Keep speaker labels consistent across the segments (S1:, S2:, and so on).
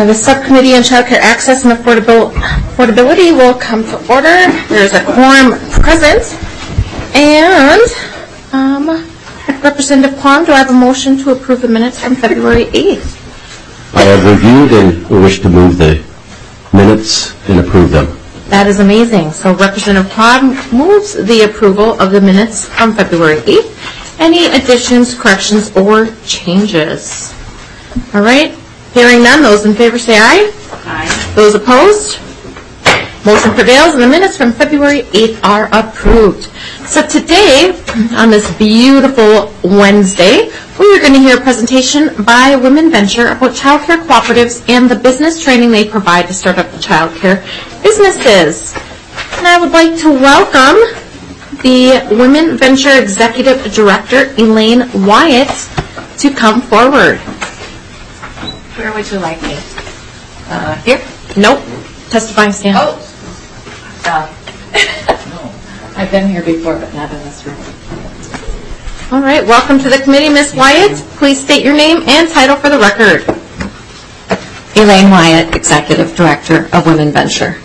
S1: The Subcommittee on Child Care Access and Affordability will come to order. There's a quorum present. And Representative Quam, do I have a motion to approve the minutes from February 8th?
S2: I have reviewed and wish to move the minutes and approve them.
S1: That is amazing. So Representative Quam moves the approval of the minutes from February 8th. Any additions, corrections, or changes? All right. Hearing none, those in favor say aye.
S3: Aye.
S1: Those opposed? Motion prevails, and the minutes from February 8th are approved. So today, on this beautiful Wednesday, we are going to hear a presentation by Women Venture about child care cooperatives and the business training they provide to start up child care businesses. And I would like to welcome the Women Venture Executive Director, Elaine Wyatt, to come forward.
S3: Where would you like me? Here?
S1: Nope. Testifying stand.
S3: Oh. I've been here before, but not in this room.
S1: All right. Welcome to the committee, Ms. Wyatt. Please state your name and title for the record.
S3: Elaine Wyatt, Executive Director of Women Venture.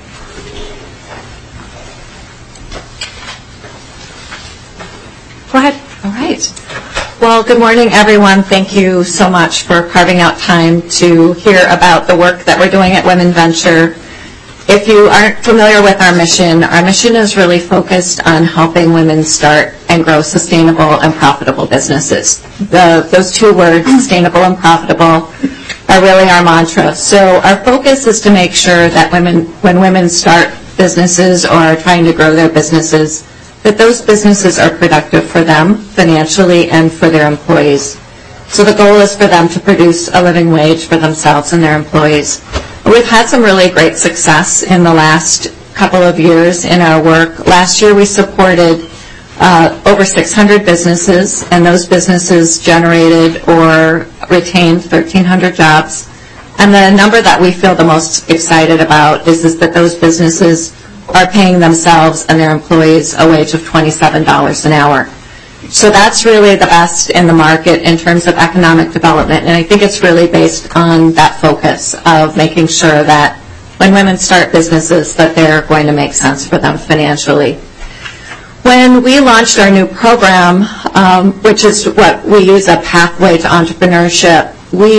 S1: Go ahead.
S3: All right. Well, good morning, everyone. Thank you so much for carving out time to hear about the work that we're doing at Women Venture. If you aren't familiar with our mission is really focused on helping women start and grow sustainable and profitable businesses. Those two words, sustainable and profitable, are really our mantra. So our focus is to make sure that when women start businesses or are trying to grow their businesses, that those businesses are productive for them financially and for their employees. So the goal is for them to produce a living wage for themselves and their employees. We've had some really great success in the last couple of years in our work. Last year we supported over 600 businesses, and those businesses generated or retained 1,300 jobs. And the number that we feel the most excited about is that those businesses are paying themselves and their employees a wage of $27 an hour. So that's really the best in the market in terms of economic development, and I think it's really based on that focus of making sure that when women start businesses that they're going to make sense for them financially. When we launched our new program, which is what we use, a pathway to entrepreneurship,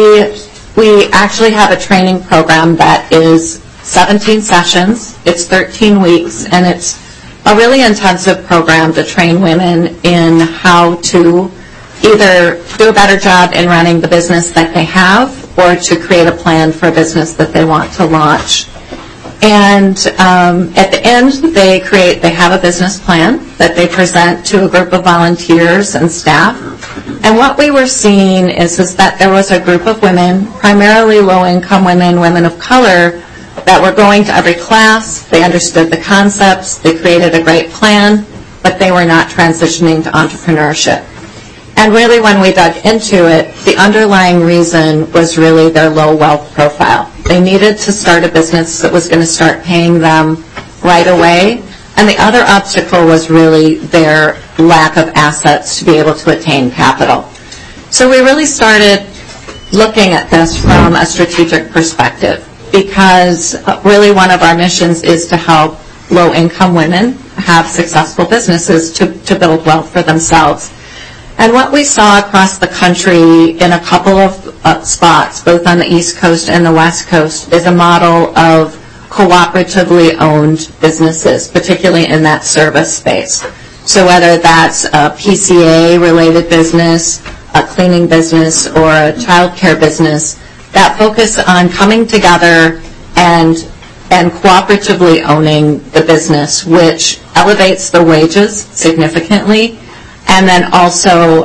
S3: we actually have a training program that is 17 sessions, it's 13 weeks, and it's a really intensive program to train women in how to either do a better job in running the business that they have or to create a plan for a business that they want to launch. And at the end, they have a business plan that they present to a group of volunteers and staff. And what we were seeing is that there was a group of women, primarily low-income women, women of color, that were going to every class, they understood the concepts, they created a great plan, but they were not transitioning to entrepreneurship. And really when we dug into it, the underlying reason was really their low wealth profile. They needed to start a business that was going to start paying them right away, and the other obstacle was really their lack of assets to be able to attain capital. So we really started looking at this from a strategic perspective, because really one of our missions is to help low-income women have successful businesses to build wealth for themselves. And what we saw across the country in a couple of spots, both on the East Coast and the West Coast, is a model of cooperatively owned businesses, particularly in that service space. So whether that's a PCA-related business, a cleaning business, or a child care business, that focus on coming together and cooperatively owning the business, which elevates the wages significantly, and then also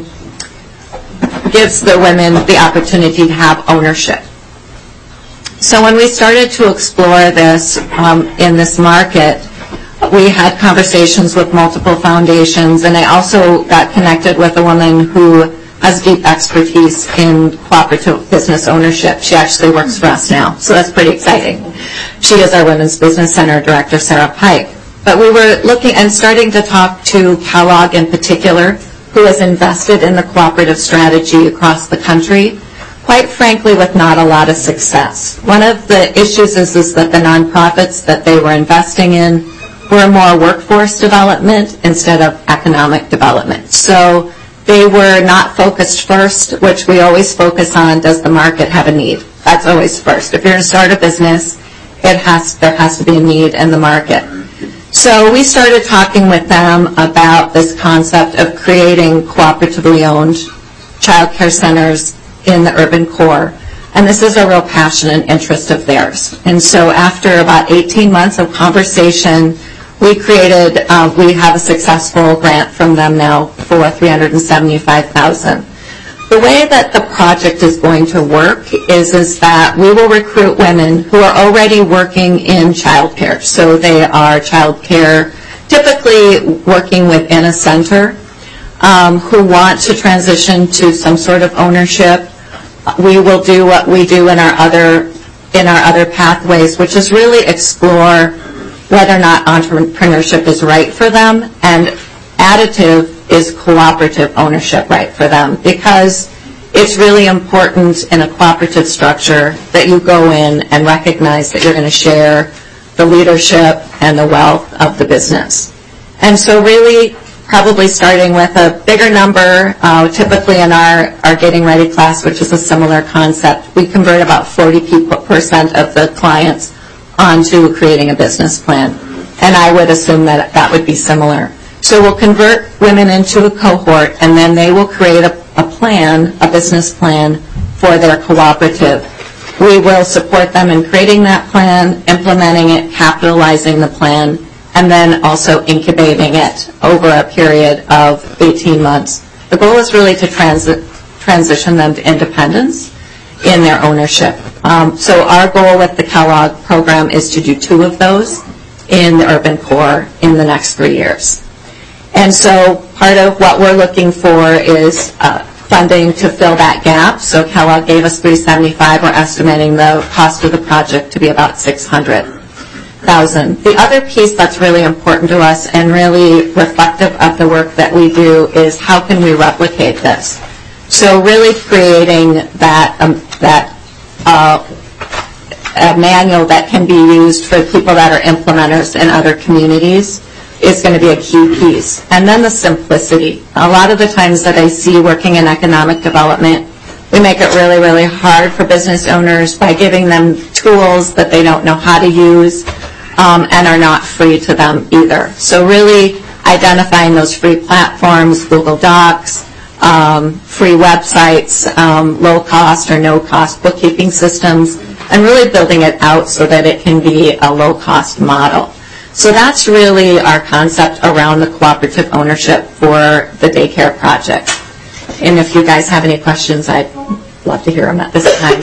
S3: gives the women the opportunity to have ownership. So when we started to explore this in this market, we had conversations with multiple foundations, and I also got connected with a woman who has deep expertise in cooperative business ownership. She actually works for us now, so that's pretty exciting. She is our Women's Business Center Director, Sarah Pike. But we were looking and starting to talk to Kellogg in particular, who has invested in the cooperative strategy across the country. quite frankly, with not a lot of success. One of the issues is that the nonprofits that they were investing in were more workforce development instead of economic development. So they were not focused first, which we always focus on, does the market have a need? That's always first. If you're going to start a business, there has to be a need in the market. So we started talking with them about this concept of creating cooperatively owned child care centers in the urban core. And this is a real passion and interest of theirs. And so after about 18 months of conversation, we have a successful grant from them now for $375,000. The way that the project is going to work is that we will recruit women who are already working in child care. So they are child care, typically working within a center, who want to transition to some sort of ownership. We will do what we do in our other pathways, which is really explore whether or not entrepreneurship is right for them, and additive is cooperative ownership right for them, because it's really important in a cooperative structure that you go in and recognize that you're going to share the leadership and the wealth of the business. And so really probably starting with a bigger number, typically in our Getting Ready class, which is a similar concept, we convert about 40% of the clients onto creating a business plan. And I would assume that that would be similar. So we'll convert women into a cohort, and then they will create a business plan for their cooperative. We will support them in creating that plan, implementing it, capitalizing the plan, and then also incubating it over a period of 18 months. The goal is really to transition them to independence in their ownership. So our goal with the Kellogg program is to do 2 of those in the urban core in the next 3 years. And so part of what we're looking for is funding to fill that gap. So Kellogg gave us $375,000. We're estimating the cost of the project to be about $600,000. The other piece that's really important to us and really reflective of the work that we do is how can we replicate this? So really creating that manual that can be used for people that are implementers in other communities is going to be a key piece. And then the simplicity. A lot of the times that I see working in economic development, we make it really, really hard for business owners by giving them tools that they don't know how to use and are not free to them either. So really identifying those free platforms, Google Docs, free websites, low cost or no cost bookkeeping systems, and really building it out so that it can be a low cost model. So that's really our concept around the cooperative ownership for the daycare project. And if you guys have any questions, I'd love to hear them at this time.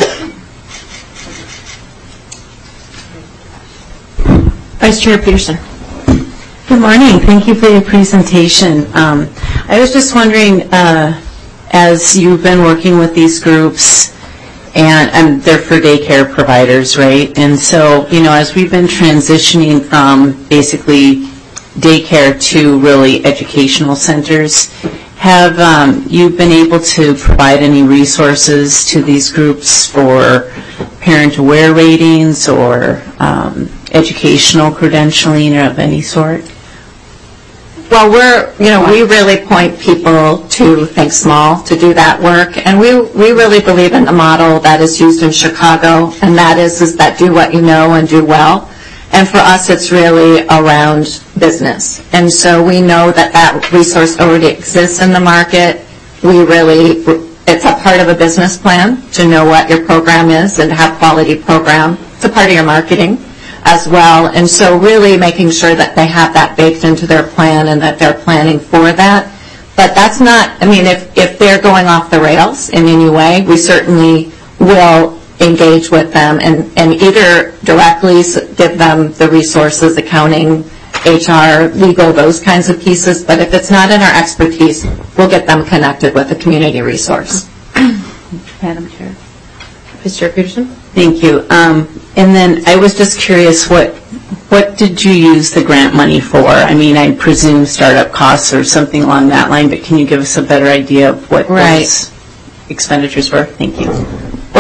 S1: Vice Chair Peterson.
S4: Good morning. Thank you for your presentation. I was just wondering, as you've been working with these groups, and they're for daycare providers, right? And so, as we've been transitioning from basically daycare to really educational centers, have you been able to provide any resources to these groups for parent-aware ratings or educational credentialing of any sort?
S3: Well, we really point people to Think Small to do that work, and we really believe in the model that is used in Chicago, and that is that do what you know and do well. And for us, it's really around business. And so we know that resource already exists in the market. It's a part of a business plan to know what your program is and to have quality program. It's a part of your marketing as well. And so really making sure that they have that baked into their plan and that they're planning for that. But that's not, if they're going off the rails in any way, we certainly will engage with them and either directly give them the resources, accounting, HR, legal, those kinds of pieces. But if it's not in our expertise, we'll get them connected with a community resource.
S4: Madam Chair.
S1: Vice Chair Peterson.
S4: Thank you. And then I was just curious, what did you use the grant money for? I presume startup costs or something along that line, but can you give us a better idea of what those expenditures were? Thank you.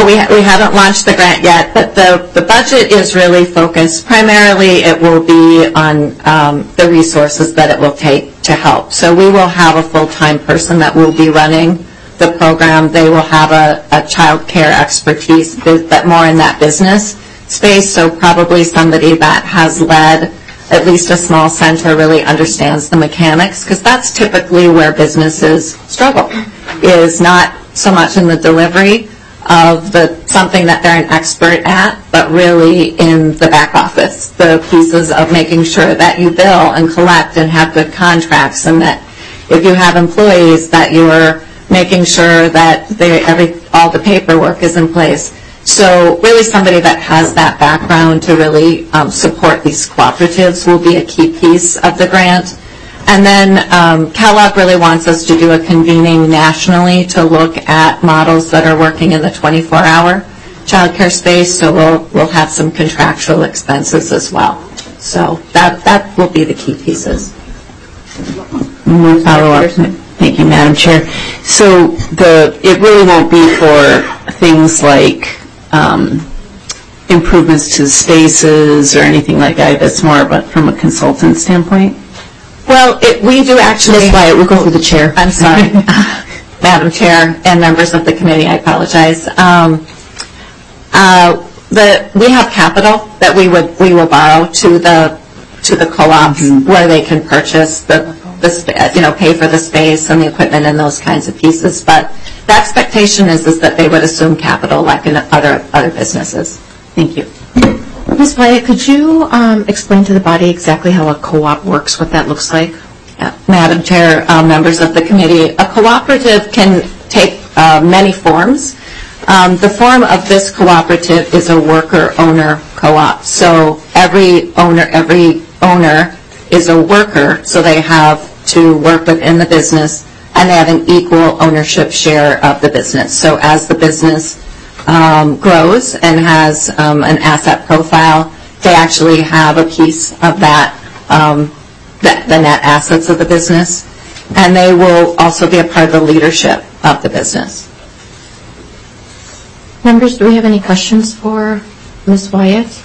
S3: No, we haven't launched the grant yet, but the budget is really focused. Primarily, it will be on the resources that it will take to help. So we will have a full-time person that will be running the program. They will have a child care expertise, but more in that business space. So probably somebody that has led at least a small center, really understands the mechanics, because that's typically where businesses struggle, is not so much in the delivery of something that they're an expert at, but really in the back office, the pieces of making sure that you bill and collect and have good contracts, and that if you have employees that you're making sure that all the paperwork is in place. So really somebody that has that background to really support these cooperatives will be a key piece of the grant. And then Kellogg really wants us to do a convening nationally to look at models that are working in the 24-hour child care space. So we'll have some contractual expenses as well. So that will be the key pieces.
S4: More follow-up. Thank you, Madam Chair. So it really won't be for things like improvements to spaces or anything like that. It's more but from a consultant standpoint.
S3: Well, we do actually.
S4: Ms. Wyatt, we'll go through the chair.
S3: I'm sorry, Madam Chair and members of the committee. I apologize. We have capital that we will borrow to the co-ops where they can purchase pay for the space and the equipment and those kinds of pieces. But the expectation is that they would assume capital like in other businesses. Thank you.
S1: Ms. Wyatt, could you explain to the body exactly how a co-op works, what that looks like?
S3: Madam Chair, members of the committee, a cooperative can take many forms. The form of this cooperative is a worker-owner co-op. So every owner is a worker, so they have to work within the business, and they have an equal ownership share of the business. So as the business grows and has an asset profile, they actually have a piece of that, the net assets of the business, and they will also be a part of the leadership of the business.
S1: Members, do we have any questions for Ms. Wyatt?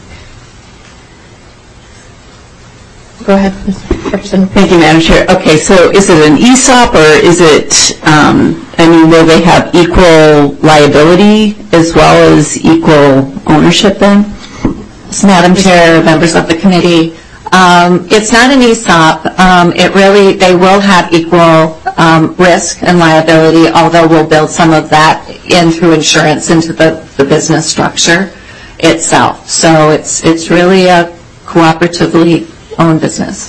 S1: Go ahead, Ms. Representative.
S4: Thank you, Madam Chair. Okay, so is it an ESOP or is it, will they have equal liability as well as equal ownership then?
S3: Madam Chair, members of the committee, it's not an ESOP. They will have equal risk and liability, although we'll build some of that in through insurance into the business structure itself. So it's really a cooperatively owned business.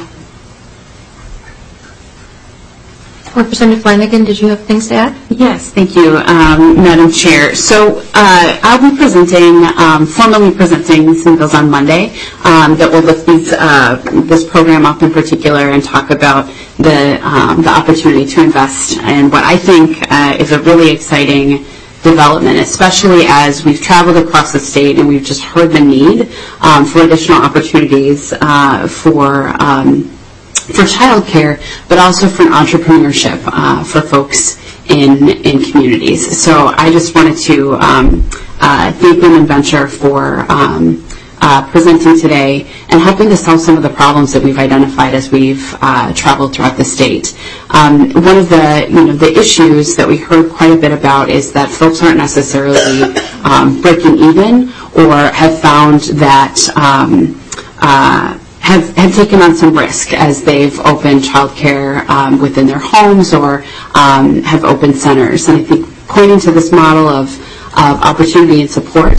S1: Representative Flanagan, did you have things to add?
S5: Yes, thank you, Madam Chair. So I'll be formally presenting some bills on Monday that will lift this program up in particular and talk about the opportunity to invest in what I think is a really exciting development, especially as we've traveled across the state and we've just heard the need for additional opportunities for childcare, but also for entrepreneurship for folks in communities. So I just wanted to thank Women Venture for presenting today and helping to solve some of the problems that we've identified as we've traveled throughout the state. One of the issues that we heard quite a bit about is that folks aren't necessarily breaking even or have found that have taken on some risk as they've opened childcare within their homes or have opened centers. And I think pointing to this model of opportunity and support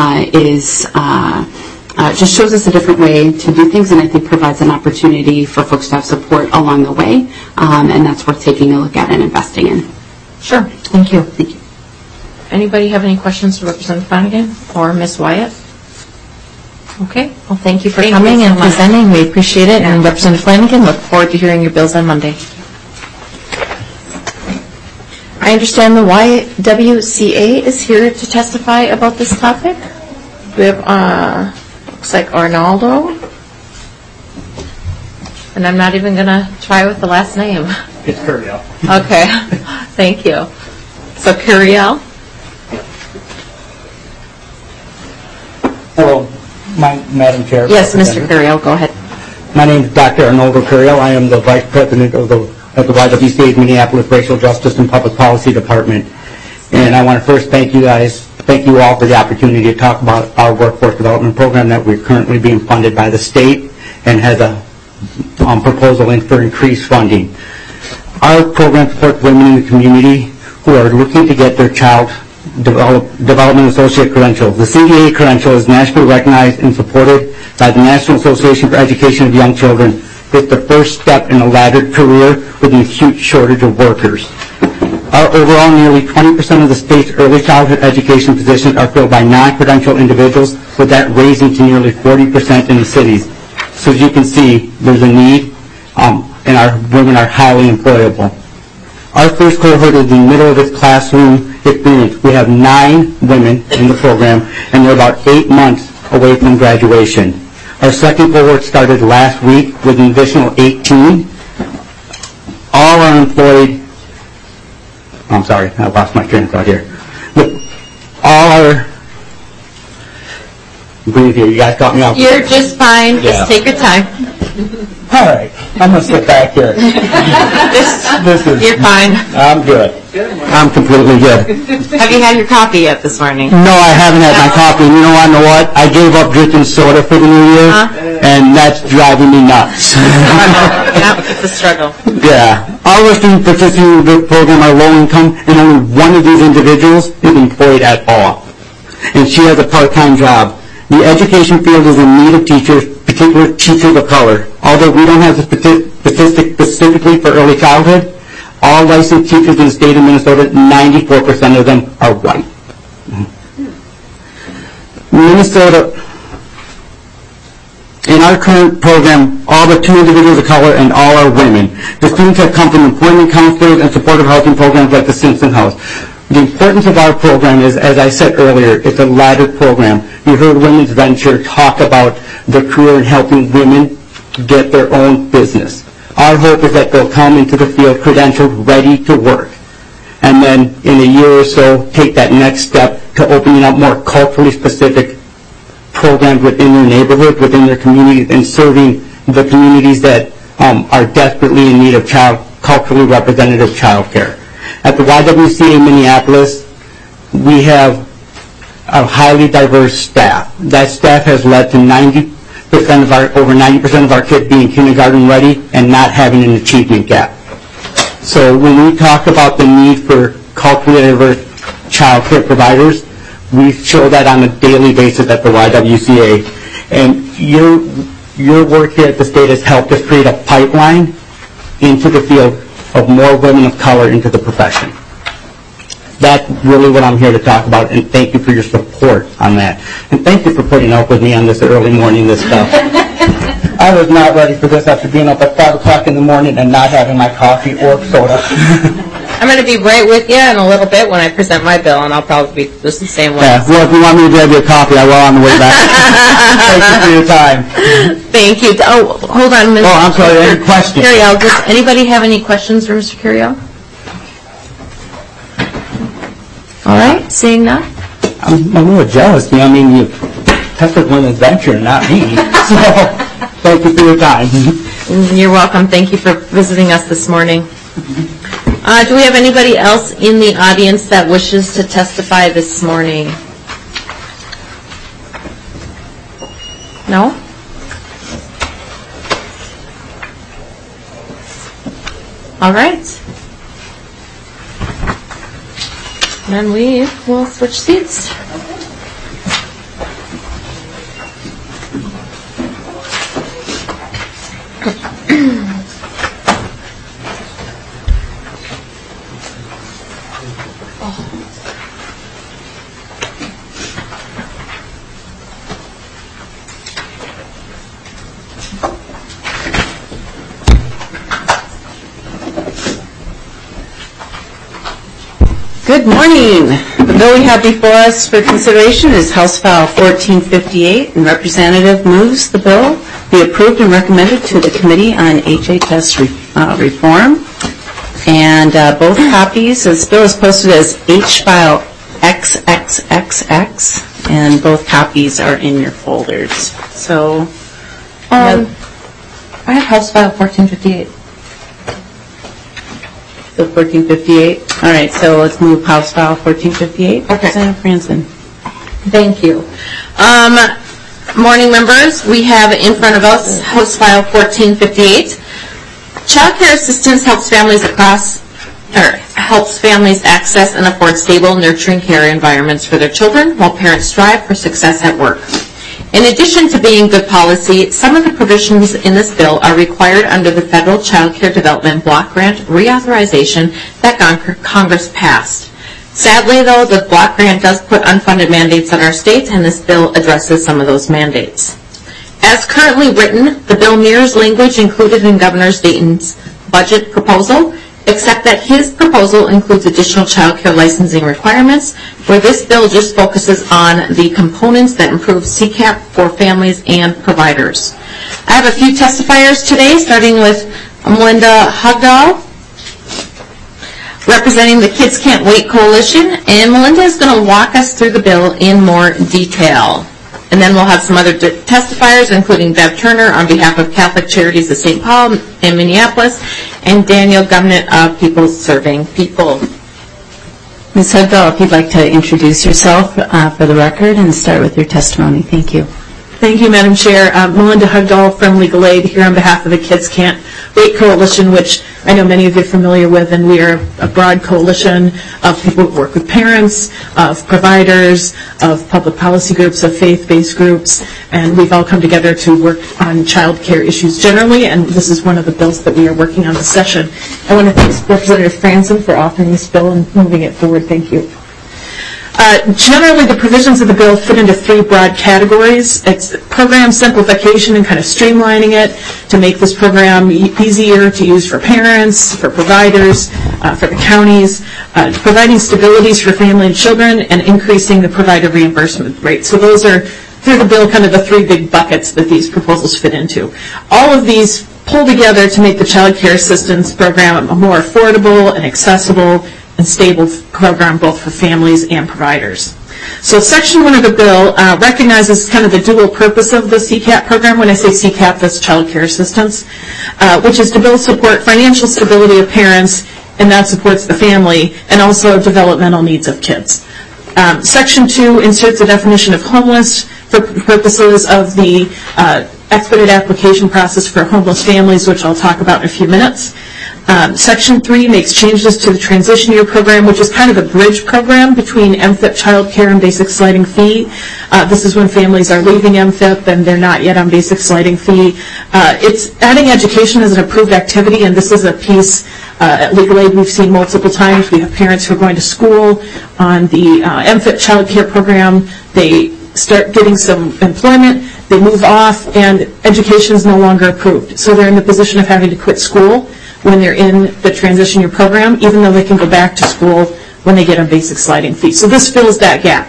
S5: just shows us a different way to do things, and I think provides an opportunity for folks to have support along the way, and that's worth taking a look at and investing in.
S1: Sure. Thank you.
S5: Thank you.
S1: Anybody have any questions for Representative Flanagan or Ms. Wyatt? Okay. Well, thank you for coming and presenting. We appreciate it. And Representative Flanagan, look forward to hearing your bills on Monday. I understand the YWCA is here to testify about this topic. We have, looks like Arnaldo. And I'm not even going to try with the last name.
S6: It's Curiel.
S1: Okay. Thank you. So Curiel.
S6: Madam Chair.
S1: Yes, Mr. Curiel, go ahead.
S6: My name is Dr. Arnoldo Curiel. I am the Vice President of the YWCA's Minneapolis Racial Justice and Public Policy Department. And I want to first thank you all for the opportunity to talk about our workforce development program that we're currently being funded by the state and has a proposal in for increased funding. Our program supports women in the community who are looking to get their child development associate credential. The CDA credential is nationally recognized and supported by the National Association for Education of Young Children. It's the first step in a laddered career with an acute shortage of workers. Overall, nearly 20% of the state's early childhood education positions are filled by non-credentialed individuals, with that raising to nearly 40% in the cities. So as you can see, there's a need, and our women are highly employable. Our first cohort is in the middle of this classroom experience. We have 9 women in the program, and they're about 8 months away from graduation. Our second cohort started last week with an additional 18. All are employed. I'm sorry, I lost my train of thought here. All are. Breathe here. You guys got me off.
S1: You're just fine. Just take your time.
S6: All right, I'm gonna sit back here.
S1: You're fine.
S6: I'm good. I'm completely good.
S1: Have you had your coffee yet this morning?
S6: No, I haven't had my coffee. And you know what? I gave up drinking soda for the new year, and that's driving me nuts.
S1: Yeah, it's a struggle.
S6: Yeah. All of us students participating in the program are low income, and only one of these individuals is employed at all. And she has a part-time job. The education field is in need of teachers, particularly teachers of color. Although we don't have the statistic specifically for early childhood, all licensed teachers in the state of Minnesota, 94% of them are white. Minnesota, in our current program, all but 2 individuals of color and all are women. The students have come from employment counselors and supportive housing programs like the Simpson House. The importance of our program is, as I said earlier, it's a laddered program. You heard Women's Venture talk about the career in helping women get their own business. Our hope is that they'll come into the field credentialed, ready to work. And then in a year or so, take that next step to opening up more culturally specific programs within their neighborhood, within their communities, and serving the communities that are desperately in need of culturally representative child care. At the YWCA Minneapolis, we have a highly diverse staff. That staff has led to over 90% of our kids being kindergarten ready and not having an achievement gap. So when we talk about the need for culturally diverse child care providers, we show that on a daily basis at the YWCA. And your work here at the state has helped us create a pipeline into the field of more women of color into the profession. That's really what I'm here to talk about, and thank you for your support on that. And thank you for putting up with me on this early morning, this stuff. I was not ready for this after being up at 5 o'clock in the morning and not having my coffee or soda.
S1: I'm going to be right with you in a little bit when I present my bill, and I'll probably be just the same way.
S6: Yeah, well, if you want me to grab you a coffee, I will on the way back. Thank you for your time.
S1: Thank you. Oh, hold on, Ms.
S6: Oh, I'm sorry, any questions?
S1: Curiel, does anybody have any questions for Mr. Curiel? All right, seeing none.
S6: I'm a little jealous. I mean, you tested Women's Venture, not me. So, thank you for your time.
S1: You're welcome. Thank you for visiting us this morning. Do we have anybody else in the audience that wishes to testify this morning? No? All right. Then we will switch seats.
S4: Good morning. The bill we have before us for consideration is House File 1458, and Representative moves the bill be approved and recommended to the Committee on HHS Reform. And both copies, this bill is posted as H File XXXX, and both copies are in your folders. So,
S1: I have House File 1458.
S4: So 1458. All right, so let's move House File 1458.
S1: Okay.
S4: Representative Franson.
S1: Thank you. Morning, members. We have in front of us House File 1458. Child care assistance helps families access and afford stable, nurturing care environments for their children while parents strive for success at work. In addition to being good policy, some of the provisions in this bill are required under the Federal Child Care Development Block Grant reauthorization that Congress passed. Sadly, though, the block grant does put unfunded mandates on our states, and this bill addresses some of those mandates. As currently written, the bill mirrors language included in Governor Dayton's budget proposal, except that his proposal includes additional child care licensing requirements, where this bill just focuses on the components that improve CCAP for families and providers. I have a few testifiers today, starting with Melinda Hugdahl, representing the Kids Can't Wait Coalition, and Melinda is going to walk us through the bill in more detail. And then we'll have some other testifiers, including Bev Turner on behalf of Catholic Charities of St. Paul in Minneapolis, and Daniel Gumnett of People Serving People.
S4: Ms. Hugdahl, if you'd like to introduce yourself for the record and start with your testimony. Thank you.
S7: Thank you, Madam Chair. Melinda Hugdahl from Legal Aid here on behalf of the Kids Can't Wait Coalition, which I know many of you are familiar with, and we are a broad coalition of people who work with parents, of providers, of public policy groups, of faith-based groups, and we've all come together to work on child care issues generally, and this is one of the bills that we are working on this session. I want to thank Representative Franson for authoring this bill and moving it forward. Thank you. Generally, the provisions of the bill fit into three broad categories. It's program simplification and kind of streamlining it to make this program easier to use for parents, for providers, for the counties, providing stabilities for family and children, and increasing the provider reimbursement rate. So those are, through the bill, kind of the three big buckets that these proposals fit into. All of these pull together to make the child care assistance program a more affordable and accessible and stable program both for families and providers. So Section 1 of the bill recognizes kind of the dual purpose of the CCAP program. When I say CCAP, that's child care assistance, which is to build support financial stability of parents, and that supports the family, and also developmental needs of kids. Section 2 inserts a definition of homeless for purposes of the expedited application process for homeless families, which I'll talk about in a few minutes. Section 3 makes changes to the transition year program, which is kind of a bridge program between MFIP child care and basic sliding fee. This is when families are leaving MFIP and they're not yet on basic sliding fee. It's adding education as an approved activity, and this is a piece at Legal Aid we've seen multiple times. We have parents who are going to school on the MFIP child care program. They start getting some employment, they move off, and education is no longer approved. So they're in the position of having to quit school when they're in the transition year program, even though they can go back to school when they get a basic sliding fee. So this fills that gap.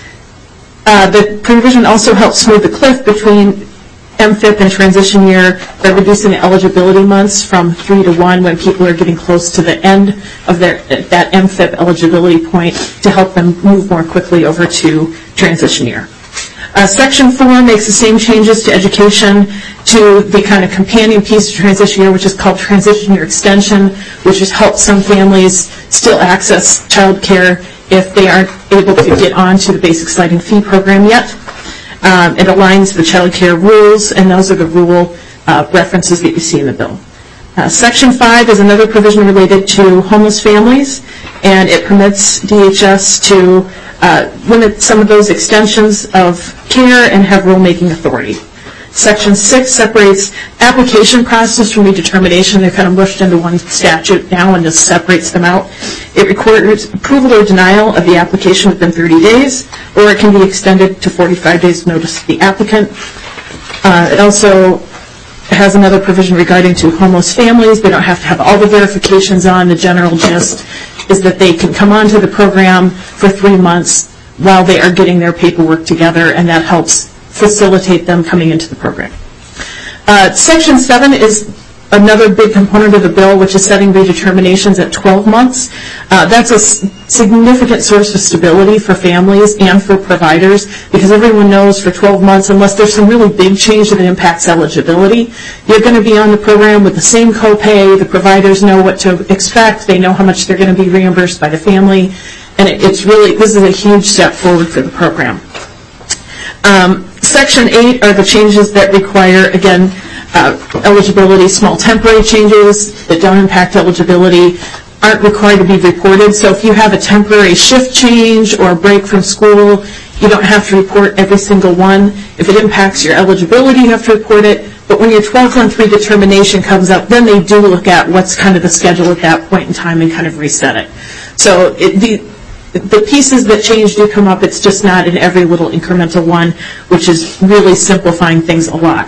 S7: The provision also helps smooth the cliff between MFIP and transition year by reducing the eligibility months from 3 to 1 when people are getting close to the end of that MFIP eligibility point to help them move more quickly over to transition year. Section 4 makes the same changes to education to the kind of companion piece of transition year, which is called transition year extension, which has helped some families still access child care if they aren't able to get onto the basic sliding fee program yet. It aligns the child care rules, and those are the rule references that you see in the bill. Section 5 is another provision related to homeless families, and it permits DHS to limit some of those extensions of care and have rulemaking authority. Section 6 separates application process from redetermination. They're kind of mushed into one statute now and just separates them out. It requires approval or denial of the application within 30 days, or it can be extended to 45 days notice to the applicant. It also has another provision regarding to homeless families. They don't have to have all the verifications on. The general gist is that they can come onto the program for 3 months while they are getting their paperwork together, and that helps facilitate them coming into the program. Section 7 is another big component of the bill, which is setting redeterminations at 12 months. That's a significant source of stability for families and for providers, because everyone knows for 12 months, unless there's some really big change that impacts eligibility, you're going to be on the program with the same copay. The providers know what to expect. They know how much they're going to be reimbursed by the family. And this is a huge step forward for the program. Section 8 are the changes that require, again, eligibility. Small temporary changes that don't impact eligibility aren't required to be reported. So if you have a temporary shift change or a break from school, you don't have to report every single one. If it impacts your eligibility, you have to report it. But when your 12-month redetermination comes up, then they do look at what's kind of the schedule at that point in time and kind of reset it. So the pieces that change do come up. It's just not in every little incremental one, which is really simplifying things a lot.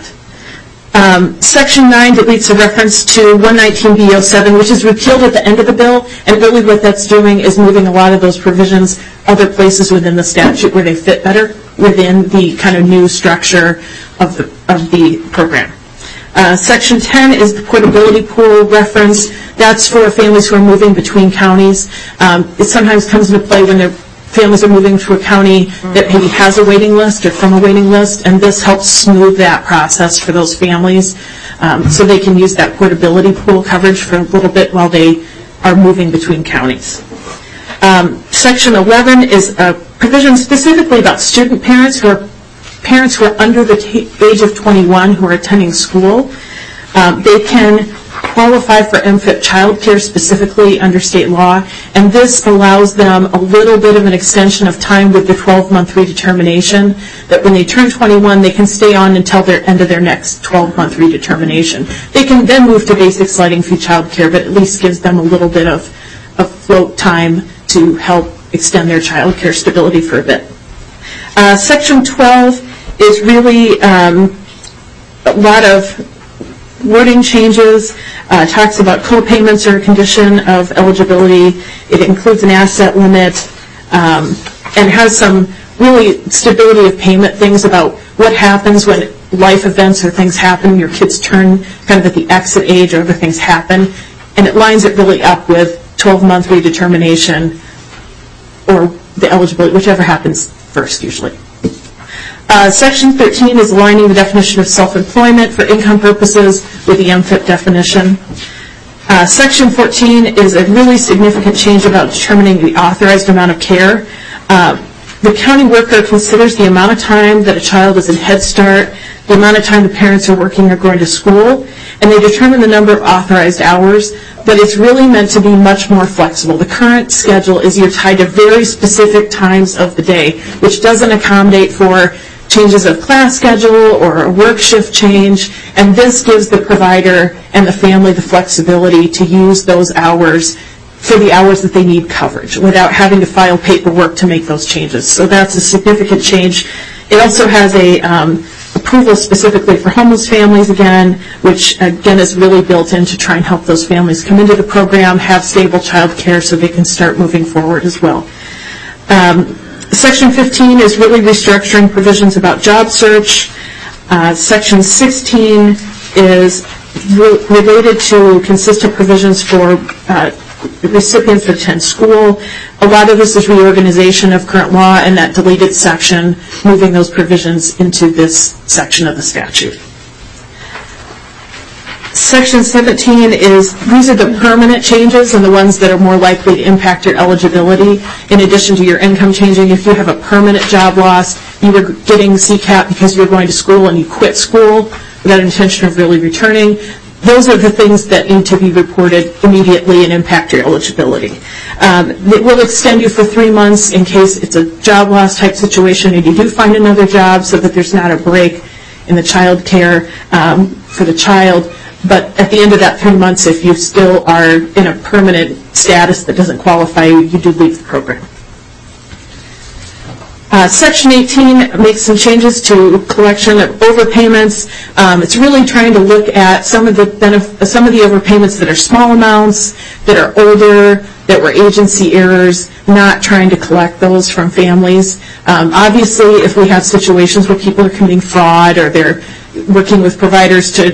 S7: Section 9 deletes a reference to 119B07, which is repealed at the end of the bill, and really what that's doing is moving a lot of those provisions other places within the statute where they fit better within the kind of new structure of the program. Section 10 is the portability pool reference. That's for families who are moving between counties. It sometimes comes into play when their families are moving to a county that maybe has a waiting list or from a waiting list, and this helps smooth that process for those families so they can use that portability pool coverage for a little bit while they are moving between counties. Section 11 is a provision specifically about student parents who are under the age of 21 who are attending school. They can qualify for MFIP childcare specifically under state law, and this allows them a little bit of an extension of time with the 12-month redetermination, that when they turn 21, they can stay on until the end of their next 12-month redetermination. They can then move to basic sliding fee childcare, but at least gives them a little bit of float time to help extend their childcare stability for a bit. Section 12 is really a lot of wording changes. Talks about co-payments are a condition of eligibility. It includes an asset limit and has some really stability of payment things about what happens when life events or things happen, your kids turn kind of at the exit age or other things happen, and it lines it really up with 12-month redetermination or the eligibility, whichever happens first usually. Section 13 is aligning the definition of self-employment for income purposes with the MFIP definition. Section 14 is a really significant change about determining the authorized amount of care. The county worker considers the amount of time that a child is in Head Start, the amount of time the parents are working or going to school, and they determine the number of authorized hours, but it's really meant to be much more flexible. The current schedule is you're tied to very specific times of the day, which doesn't accommodate for changes of class schedule or a work shift change, and this gives the provider and the family the flexibility to use those hours for the hours that they need coverage without having to file paperwork to make those changes. So that's a significant change. It also has a approval specifically for homeless families again, which again is really built in to try and help those families come into the program, have stable child care so they can start moving forward as well. Section 15 is really restructuring provisions about job search. Section 16 is related to consistent provisions for recipients that attend school. A lot of this is reorganization of current law and that deleted section, moving those provisions into this section of the statute. Section 17 these are the permanent changes and the ones that are more likely to impact your eligibility in addition to your income changing. If you have a permanent job loss, you were getting CCAP because you were going to school and you quit school without intention of really returning, those are the things that need to be reported immediately and impact your eligibility. It will extend you for 3 months in case it's a job loss type situation and you do find another job so that there's not a break in the child care for the child. But at the end of that 3 months, if you still are in a permanent status that doesn't qualify you, you do leave the program. Section 18 makes some changes to collection of overpayments. It's really trying to look at some of the overpayments that are small amounts, that are older, that were agency errors, not trying to collect those from families. Obviously, if we have situations where people are committing fraud or they're working with providers to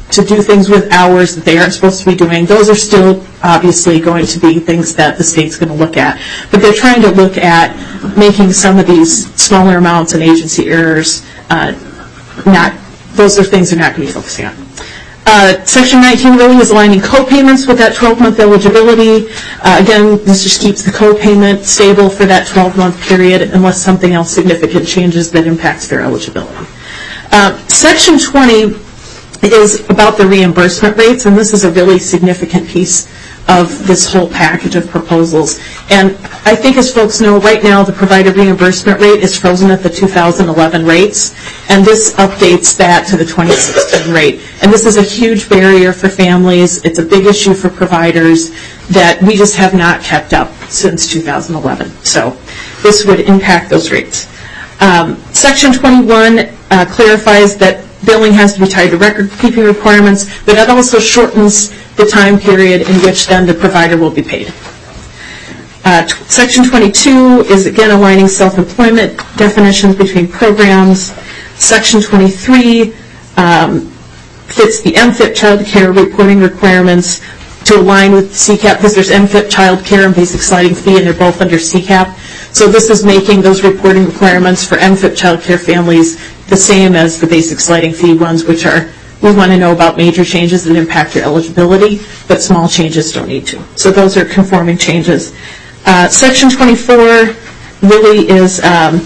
S7: to do things with hours that they aren't supposed to be doing, those are still obviously going to be things that the state's going to look at. But they're trying to look at making some of these smaller amounts and agency errors those are things they're not going to be focusing on. Section 19 really is aligning co-payments with that 12-month eligibility. Again, this just keeps the co-payment stable for that 12-month period unless something else significant changes that impacts their eligibility. Section 20 is about the reimbursement rates, and this is a really significant piece of this whole package of proposals. And I think, as folks know, right now the provider reimbursement rate is frozen at the 2011 rates, and this updates that to the 2016 rate. And this is a huge barrier for families. It's a big issue for providers that we just have not kept up since 2011. So this would impact those rates. Section 21 clarifies that billing has to be tied to record-keeping requirements, but that also shortens the time period in which then the provider will be paid. Section 22 is again aligning self-employment definitions between programs. Section 23 fits the MFIP child care reporting requirements to align with CCAP, because there's MFIP child care and basic sliding fee, and they're both under CCAP. So this is making those reporting requirements for MFIP child care families the same as the basic sliding fee ones, which are, we want to know about major changes that impact your eligibility, but small changes don't need to. So those are conforming changes. Section 24 really is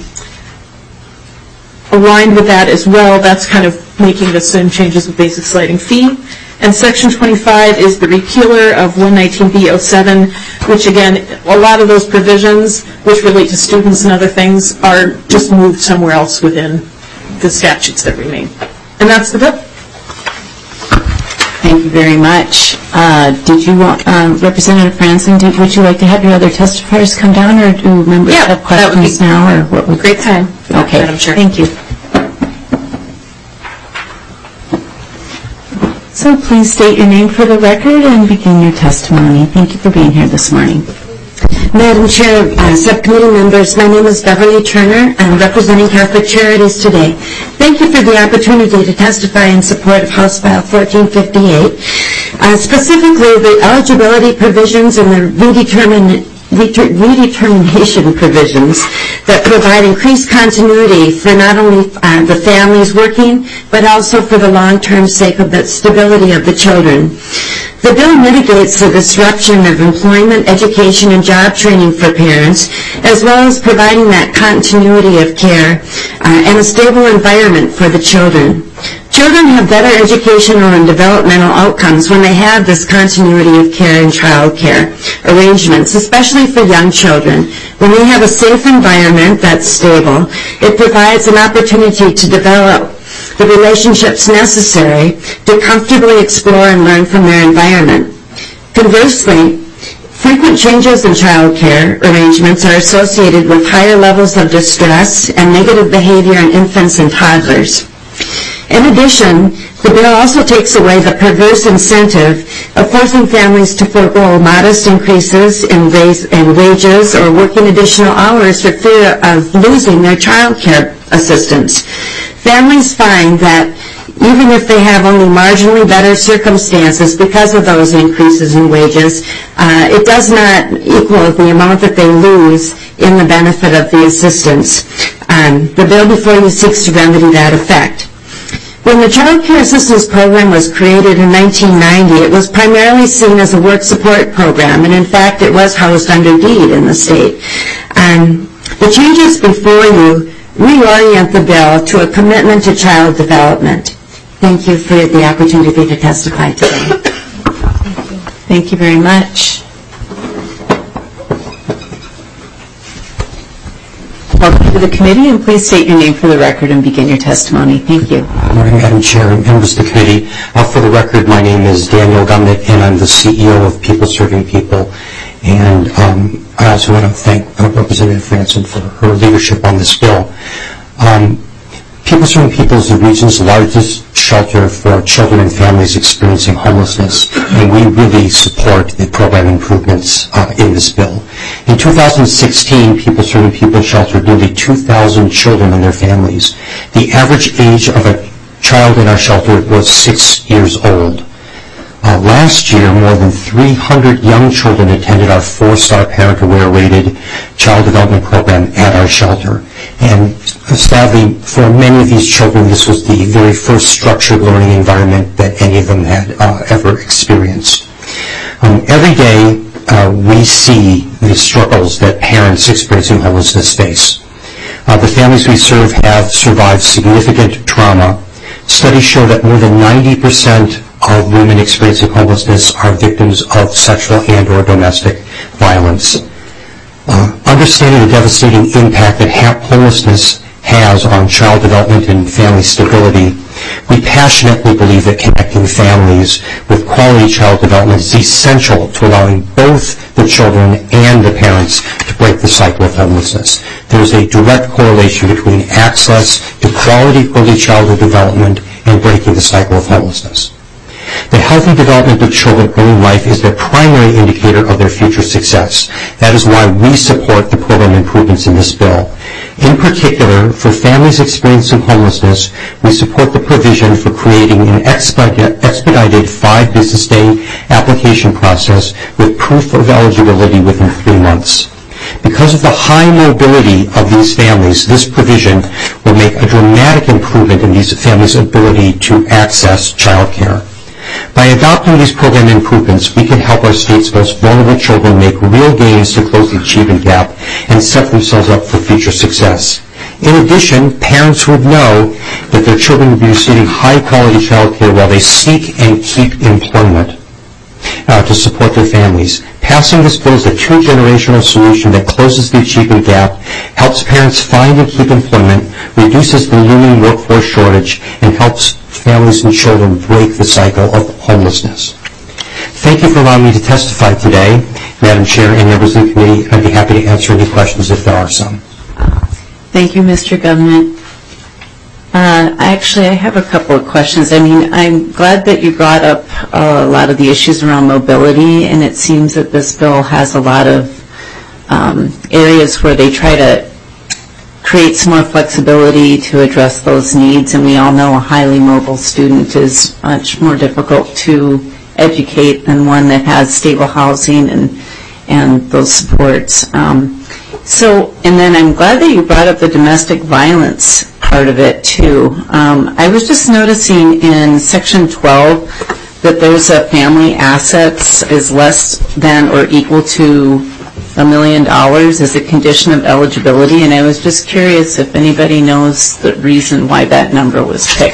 S7: aligned with that as well. That's kind of making the same changes with basic sliding fee. And Section 25 is the repealer of 119B07, which again, a lot of those provisions, which relate to students and other things, are just moved somewhere else within the statutes that remain. And that's the bill.
S4: Thank you very much. Did you want, Representative Franson, would you like to have your other testifiers come down, or do members have questions now? Or what would
S1: Great time.
S4: Okay,
S1: Madam Chair.
S4: Thank you. So please state your name for the record and begin your testimony. Thank you for being here this morning.
S8: Madam Chair, subcommittee members, my name is Beverly Turner. I'm representing Catholic Charities today. Thank you for the opportunity to testify in support of House File 1458. Specifically, the eligibility provisions and the redetermination provisions that provide increased continuity for not only the families working, but also for the long-term sake of the stability of the children. The bill mitigates the disruption of employment, education, and job training for parents, as well as providing that continuity of care and a stable environment for the children. Children have better educational and developmental outcomes when they have this continuity of care and child care arrangements, especially for young children. When they have a safe environment that's stable, it provides an opportunity to develop the relationships necessary to comfortably explore and learn from their environment. Conversely, frequent changes in child care arrangements are associated with higher levels of distress and negative behavior in infants and toddlers. In addition, the bill also takes away the perverse incentive of forcing families to forego modest increases in wages or working additional hours for fear of losing their child care assistance. Families find that even if they have only marginally better circumstances because of those increases in wages, it does not equal the amount that they lose in the benefit of the assistance. The bill before you seeks to remedy that effect. When the Child Care Assistance Program was created in 1990, it was primarily seen as a work support program, and in fact it was housed under deed in the state. The changes before you reorient the bill to a commitment to child development. Thank you for the opportunity to testify today.
S4: Thank you very much. Welcome to the committee, and please state your name for the record and begin your testimony. Thank you.
S9: Good morning, Madam Chair and members of the committee. For the record, my name is Daniel Gumnick, and I'm the CEO of People Serving People. And I also want to thank Representative Franson for her leadership on this bill. People Serving People is the region's largest shelter for children and families experiencing homelessness, and we really support the program improvements in this bill. In 2016, People Serving People sheltered nearly 2,000 children and their families. The average age of a child in our shelter was 6 years old. Last year, more than 300 young children attended our 4-star Parent Aware rated child development program at our shelter. And sadly, for many of these children, this was the very first structured learning environment that any of them had ever experienced. Every day, we see the struggles that parents experiencing homelessness face. The families we serve have survived significant trauma. Studies show that more than 90% of women experiencing homelessness are victims of sexual and/or domestic violence. Understanding the devastating impact that homelessness has on child development and family stability, we passionately believe that connecting families with quality child development is essential to allowing both the children and the parents to break the cycle of homelessness. There is a direct correlation between access to quality early childhood development and breaking the cycle of homelessness. The healthy development of children early in life is the primary indicator of their future success. That is why we support the program improvements in this bill. In particular, for families experiencing homelessness, we support the provision for creating an expedited 5-business day application process with proof of eligibility within 3 months. Because of the high mobility of these families, this provision will make a dramatic improvement in these families' ability to access child care. By adopting these program improvements, we can help our state's most vulnerable children make real gains to close the achievement gap and set themselves up for future success. In addition, parents would know that their children will be receiving high-quality child care while they seek and keep employment to support their families. Passing this bill is a 2-generational solution that closes the achievement gap, helps parents find and keep employment, reduces the looming workforce shortage, and helps families and children break the cycle of homelessness. Thank you for allowing me to testify today. Madam Chair and members of the committee, I'd be happy to answer any questions if there are some.
S4: Thank you, Mr. Government. Actually, I have a couple of questions. I mean, I'm glad that you brought up a lot of the issues around mobility, and it seems that this bill has a lot of areas where they try to create some more flexibility to address those needs, and we all know a highly mobile student is much more difficult to educate than one that has stable housing and those supports. And then I'm glad that you brought up the domestic violence part of it too. I was just noticing in Section 12 that there's a family assets is less than or equal to $1 million as a condition of eligibility, and I was just curious if anybody knows the reason why that number was picked.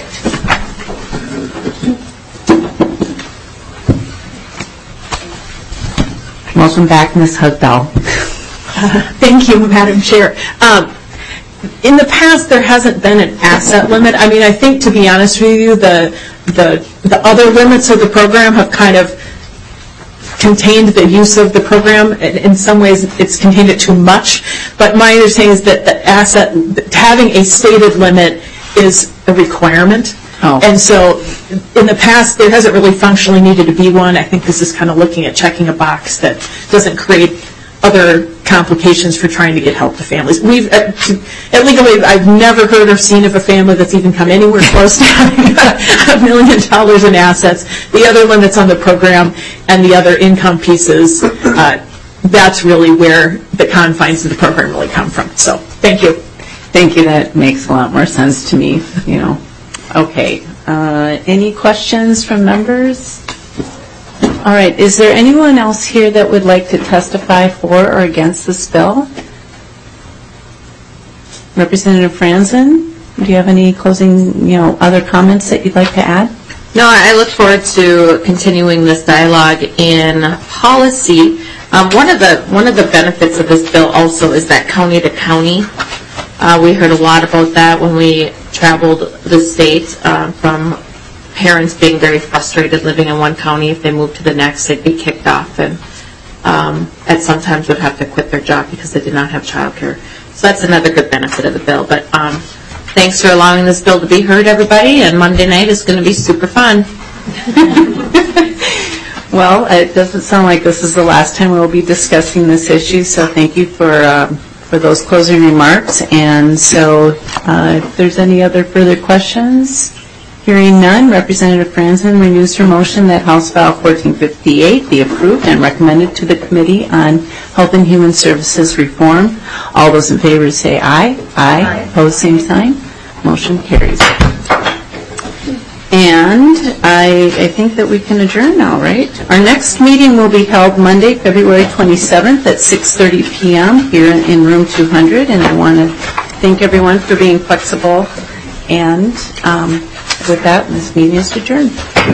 S4: Welcome back, Ms. Hugdahl.
S7: Thank you, Madam Chair. In the past, there hasn't been an asset limit. I mean, I think, to be honest with you, the other limits of the program have kind of contained the use of the program. In some ways, it's contained it too much. But my understanding is that having a stated limit is a requirement.
S4: Oh.
S7: And so in the past, there hasn't really functionally needed to be one. I think this is kind of looking at checking a box that doesn't create other complications for trying to get help to families. At Legal Aid, I've never heard or seen of a family that's even come anywhere close to having $1 million in assets. The other limits on the program and the other income pieces, that's really where the confines of the program really come from. So, thank you.
S4: Thank you. That makes a lot more sense to me, you know. Okay. Any questions from members? All right. Is there anyone else here that would like to testify for or against this bill? Representative Franzen, do you have any closing, other comments that you'd like to add?
S1: No, I look forward to continuing this dialogue in policy. One of the benefits of this bill also is that county to county. We heard a lot about that when we traveled the state from parents being very frustrated living in one county. If they moved to the next, they'd be kicked off and sometimes would have to quit their job because they did not have child care. So that's another good benefit of the bill. But thanks for allowing this bill to be heard, everybody, and Monday night is going to be super fun.
S4: Well, it doesn't sound like this is the last time we'll be discussing this issue, so thank you for those closing remarks. And so if there's any other further questions, Hearing none, Representative Franzen renews her motion that House File 1458 be approved and recommended to the Committee on Health and Human Services Reform. All those in favor say aye. Aye. Opposed, same sign. Motion carries. And I think that we can adjourn now, right? Our next meeting will be held Monday, February 27th at 6:30 p.m. here in room 200. And I want to thank everyone for being flexible. And with that, this meeting is adjourned.